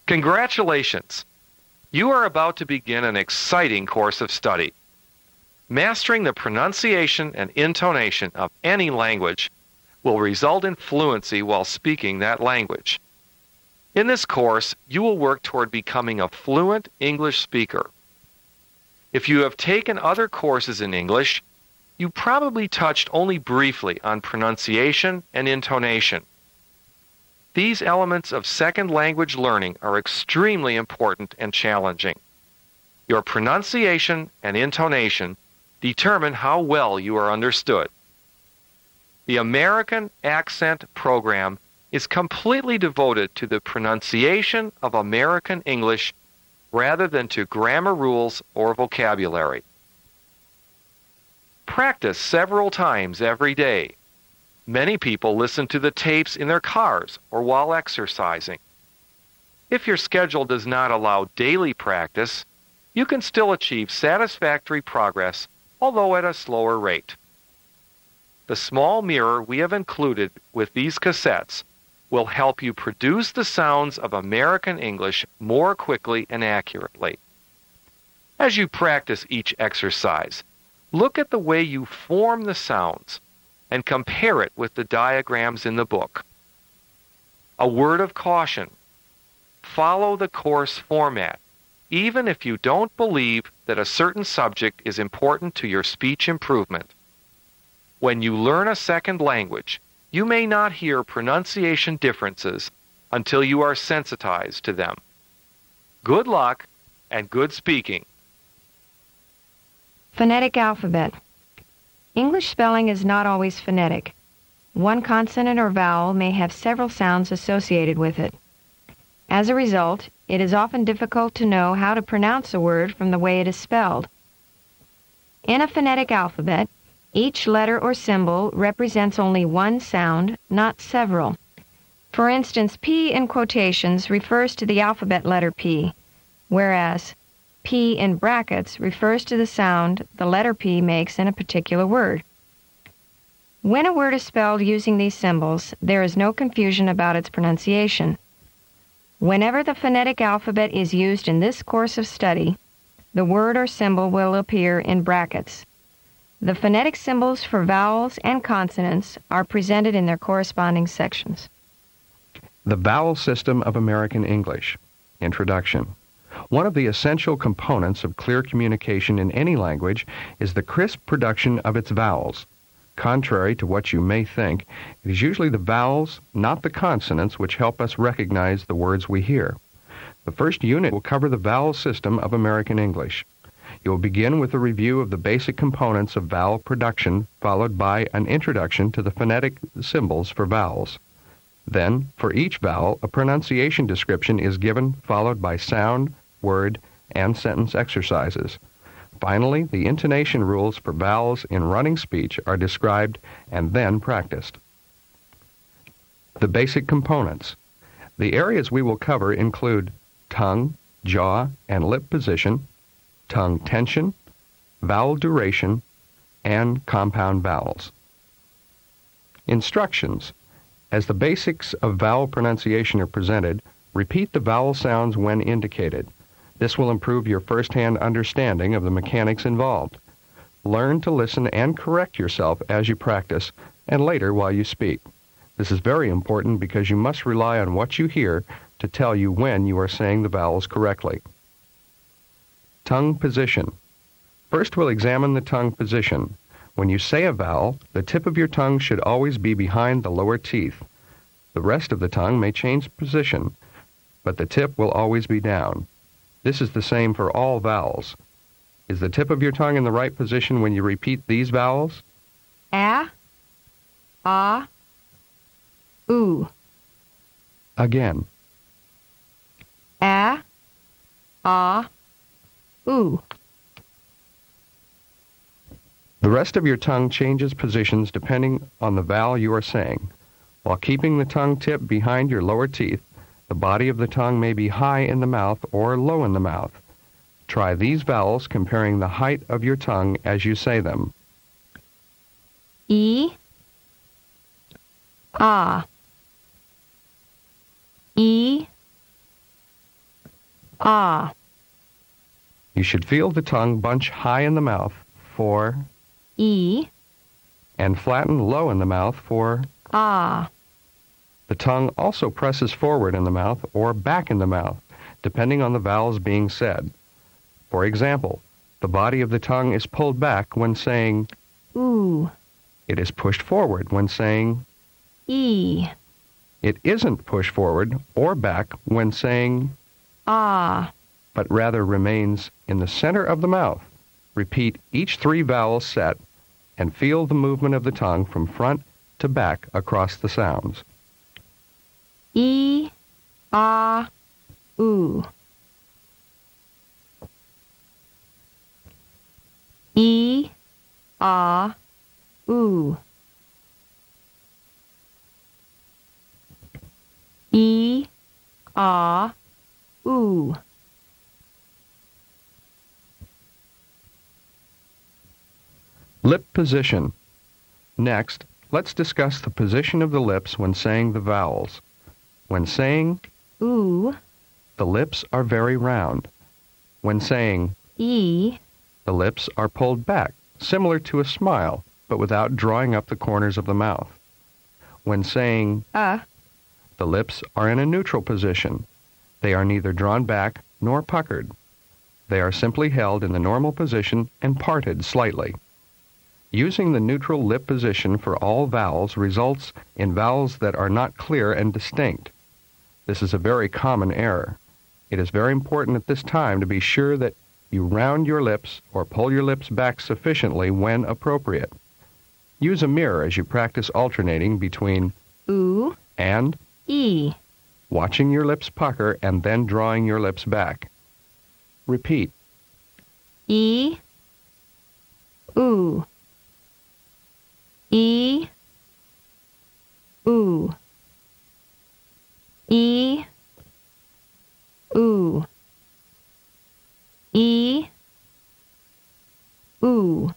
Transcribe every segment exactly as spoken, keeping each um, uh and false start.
Congratulations! You are about to begin an exciting course of study. Mastering the pronunciation and intonation of any language will result in fluency while speaking that language. In this course, you will work toward becoming a fluent English speaker. If you have taken other courses in English, you probably touched only briefly on pronunciation and intonation. These elements of second language learning are extremely important and challenging. Your pronunciation and intonation determine how well you are understood. The American Accent Program is completely devoted to the pronunciation of American English rather than to grammar rules or vocabulary. Practice several times every day. Many people listen to the tapes in their cars or while exercising. If your schedule does not allow daily practice, you can still achieve satisfactory progress, although at a slower rate. The small mirror we have included with these cassettes will help you produce the sounds of American English more quickly and accurately. As you practice each exercise, look at the way you form the sounds and compare it with the diagrams in the book. A word of caution: follow the course format, even if you don't believe that a certain subject is important to your speech improvement. When you learn a second language, you may not hear pronunciation differences until you are sensitized to them. Good luck and good speaking. Phonetic alphabet. English spelling is not always phonetic. One consonant or vowel may have several sounds associated with it. As a result, it is often difficult to know how to pronounce a word from the way it is spelled. In a phonetic alphabet, each letter or symbol represents only one sound, not several. For instance, P in quotations refers to the alphabet letter P, whereas P in brackets refers to the sound the letter P makes in a particular word. When a word is spelled using these symbols, there is no confusion about its pronunciation. Whenever the phonetic alphabet is used in this course of study, the word or symbol will appear in brackets. The phonetic symbols for vowels and consonants are presented in their corresponding sections. The Vowel System of American English. Introduction. One of the essential components of clear communication in any language is the crisp production of its vowels. Contrary to what you may think, it is usually the vowels, not the consonants, which help us recognize the words we hear. The first unit will cover the vowel system of American English. You will begin with a review of the basic components of vowel production, followed by an introduction to the phonetic symbols for vowels. Then, for each vowel, a pronunciation description is given, followed by sound, word, and sentence exercises. Finally, the intonation rules for vowels in running speech are described and then practiced. The basic components. The areas we will cover include tongue, jaw, and lip position, tongue tension, vowel duration, and compound vowels. Instructions. As the basics of vowel pronunciation are presented, repeat the vowel sounds when indicated. This will improve your first-hand understanding of the mechanics involved. Learn to listen and correct yourself as you practice, and later while you speak. This is very important because you must rely on what you hear to tell you when you are saying the vowels correctly. Tongue position. First, we'll examine the tongue position. When you say a vowel, the tip of your tongue should always be behind the lower teeth. The rest of the tongue may change position, but the tip will always be down. This is the same for all vowels. Is the tip of your tongue in the right position when you repeat these vowels? A, ah, oo. Again. A, ah, oo. The rest of your tongue changes positions depending on the vowel you are saying. While keeping the tongue tip behind your lower teeth, the body of the tongue may be high in the mouth or low in the mouth. Try these vowels comparing the height of your tongue as you say them. E, ah. E, ah, You should feel the tongue bunch high in the mouth for e, and flatten low in the mouth for. ah. The tongue also presses forward in the mouth or back in the mouth, depending on the vowels being said. For example, the body of the tongue is pulled back when saying oo, it is pushed forward when saying e, it isn't pushed forward or back when saying ah, but rather remains in the center of the mouth. Repeat each three vowel set and feel the movement of the tongue from front to back across the sounds. e, ah, oo. E, ah, oo. E, ah, oo. Lip position. Next, let's discuss the position of the lips when saying the vowels. When saying oo, the lips are very round. When saying e, the lips are pulled back, similar to a smile, but without drawing up the corners of the mouth. When saying uh, the lips are in a neutral position. They are neither drawn back nor puckered. They are simply held in the normal position and parted slightly. Using the neutral lip position for all vowels results in vowels that are not clear and distinct. This is a very common error. It is very important at this time to be sure that you round your lips or pull your lips back sufficiently when appropriate. Use a mirror as you practice alternating between oo, and, e, watching your lips pucker and then drawing your lips back. Repeat. e, oo. E, oo. E, oo. E, oo.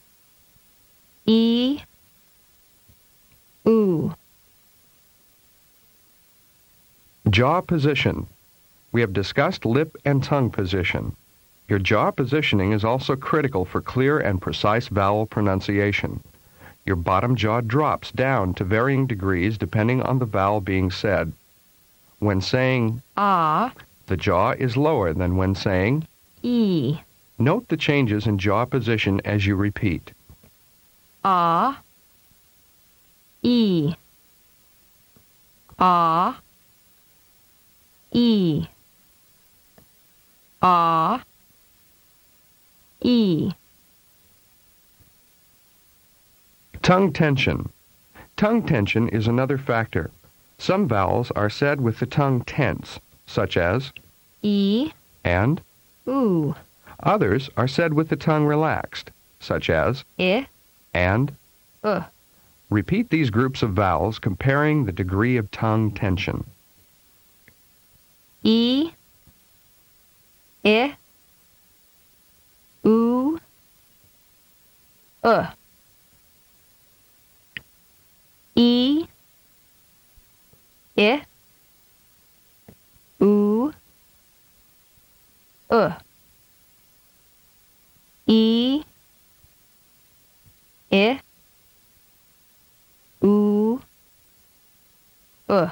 E, oo. Jaw position. We have discussed lip and tongue position. Your jaw positioning is also critical for clear and precise vowel pronunciation. Your bottom jaw drops down to varying degrees depending on the vowel being said. When saying ah, the jaw is lower than when saying. e, Note the changes in jaw position as you repeat. ah, e, ah, e, ah, e. Tongue tension. Tongue tension is another factor. Some vowels are said with the tongue tense, such as E, and. oo. Others are said with the tongue relaxed, such as I, and. uh. Repeat these groups of vowels comparing the degree of tongue tension. E, I, oo, uh. E, I, oo, uh. E, I, oo, uh.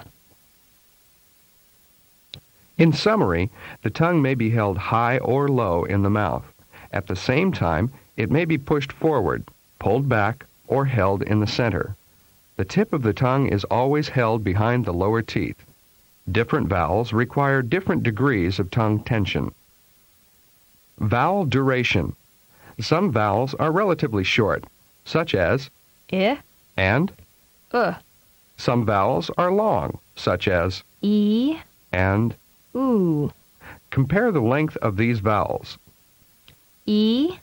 In summary, the tongue may be held high or low in the mouth. At the same time, it may be pushed forward, pulled back, or held in the center. The tip of the tongue is always held behind the lower teeth. Different vowels require different degrees of tongue tension. Vowel duration. Some vowels are relatively short, such as I, and. uh. Some vowels are long, such as E, and. oo. Compare the length of these vowels. E,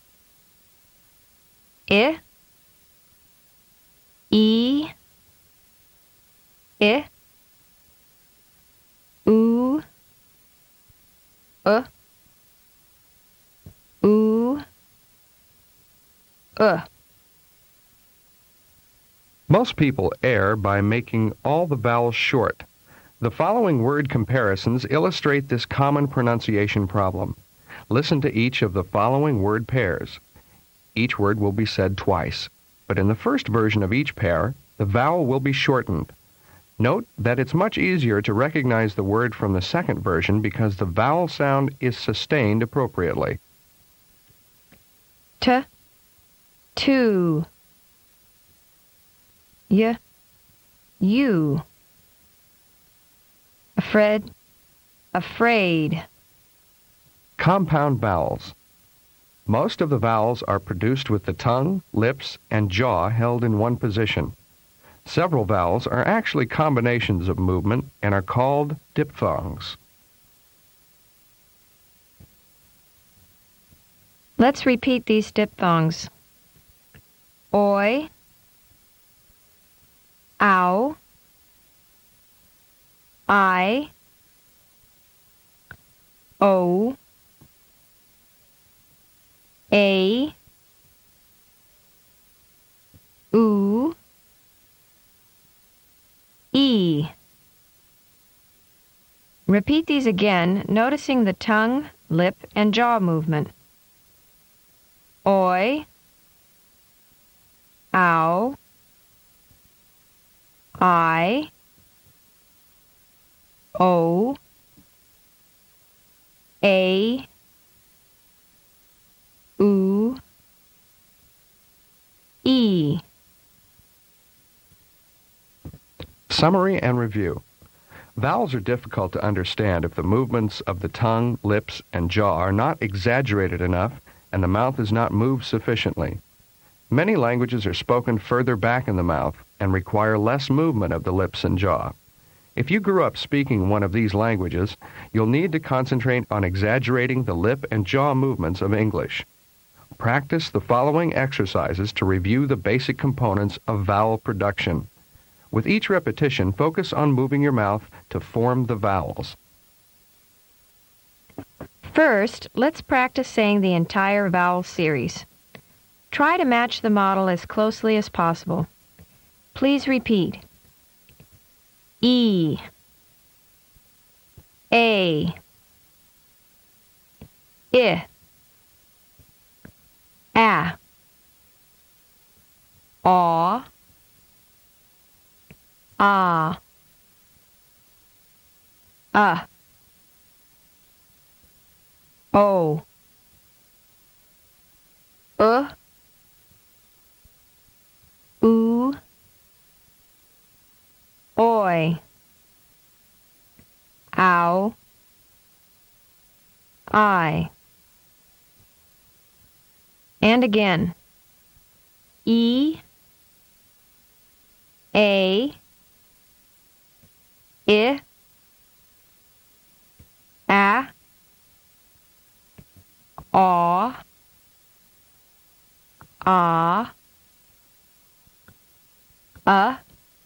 I, E, I, oo, uh, oo, uh. Most people err by making all the vowels short. The following word comparisons illustrate this common pronunciation problem. Listen to each of the following word pairs. Each word will be said twice, but in the first version of each pair, the vowel will be shortened. Note that it's much easier to recognize the word from the second version because the vowel sound is sustained appropriately. T, two, y, you, afraid, afraid. Compound vowels. Most of the vowels are produced with the tongue, lips, and jaw held in one position. Several vowels are actually combinations of movement and are called diphthongs. Let's repeat these diphthongs. Oi, ow, I, o, a, oo, e. Repeat these again, noticing the tongue, lip, and jaw movement. Oi, ow, I, o, a, oo, e. Summary and review. Vowels are difficult to understand if the movements of the tongue, lips, and jaw are not exaggerated enough and the mouth is not moved sufficiently. Many languages are spoken further back in the mouth and require less movement of the lips and jaw. If you grew up speaking one of these languages, you'll need to concentrate on exaggerating the lip and jaw movements of English. Practice the following exercises to review the basic components of vowel production. With each repetition, focus on moving your mouth to form the vowels. First, let's practice saying the entire vowel series. Try to match the model as closely as possible. Please repeat. E, A, I, A, Aw, Ah, Uh, O, Uh, Oo, Oi, Ow, I. And again. E, A, I, A, Aw, Ah, Uh,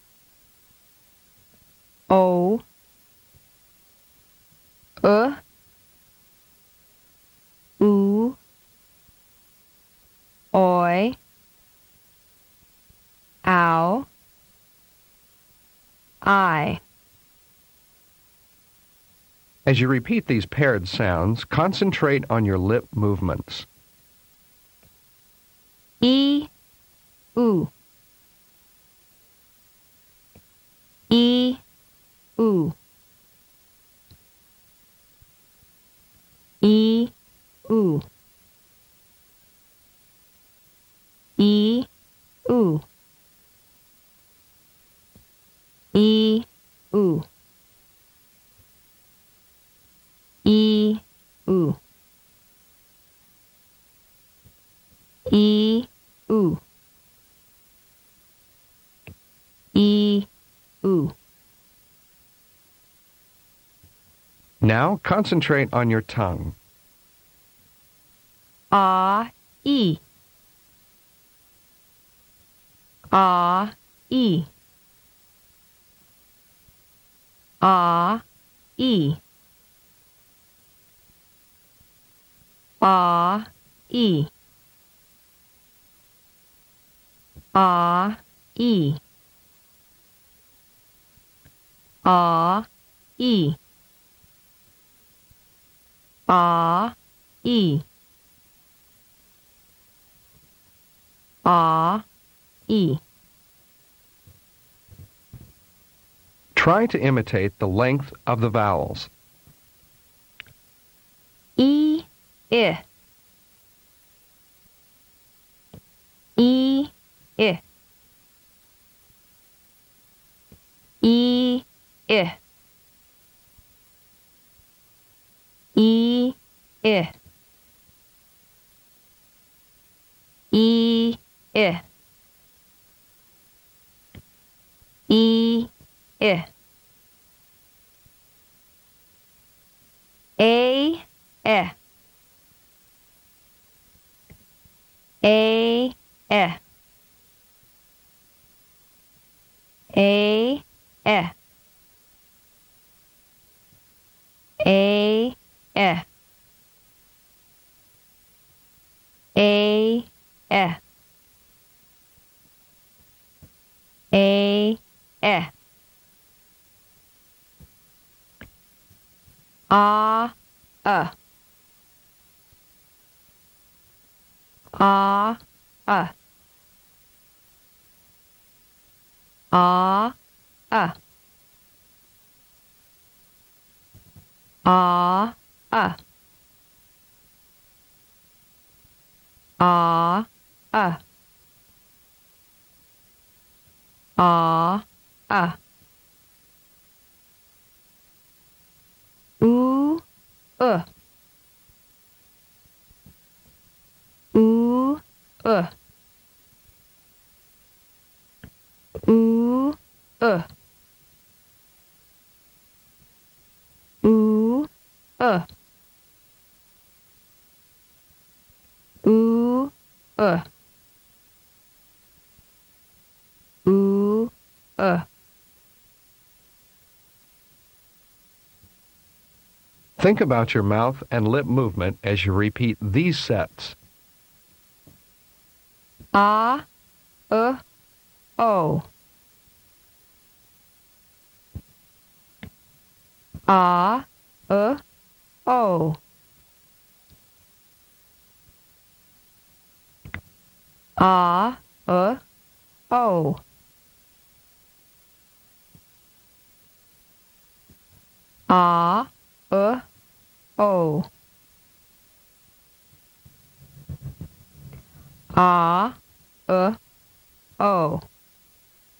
O, Uh, Oo, Oi, Ow, I. As you repeat these paired sounds, concentrate on your lip movements. E, oo. E, oo. E, oo. E, oo. E, oo. E, oo. E, oo. E, oo. Now concentrate on your tongue. Ah, E. Ah, E. Ah, E. Ah, E. Ah, E. Ah, E. Ah, E. Ah, E. Try to imitate the length of the vowels. E, I. E, I. E, I. E, I. E, I. E, I. A, E. A, E. A, E. A, E. A, E. A, E. Ah, uh. Ah, uh. Ah, uh. Ah, uh. Ah, uh. Ah, uh. Ooh, uh. Ooh, uh. Ooh, uh. Ooh, uh. Ooh, uh. Ooh, uh. Think about your mouth and lip movement as you repeat these sets. Ah, uh, oh. Ah, uh, oh. Ah, uh, oh. Ah, uh, oh. Ah, uh, oh.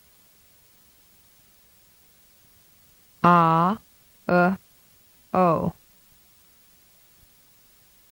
Ah, uh, oh.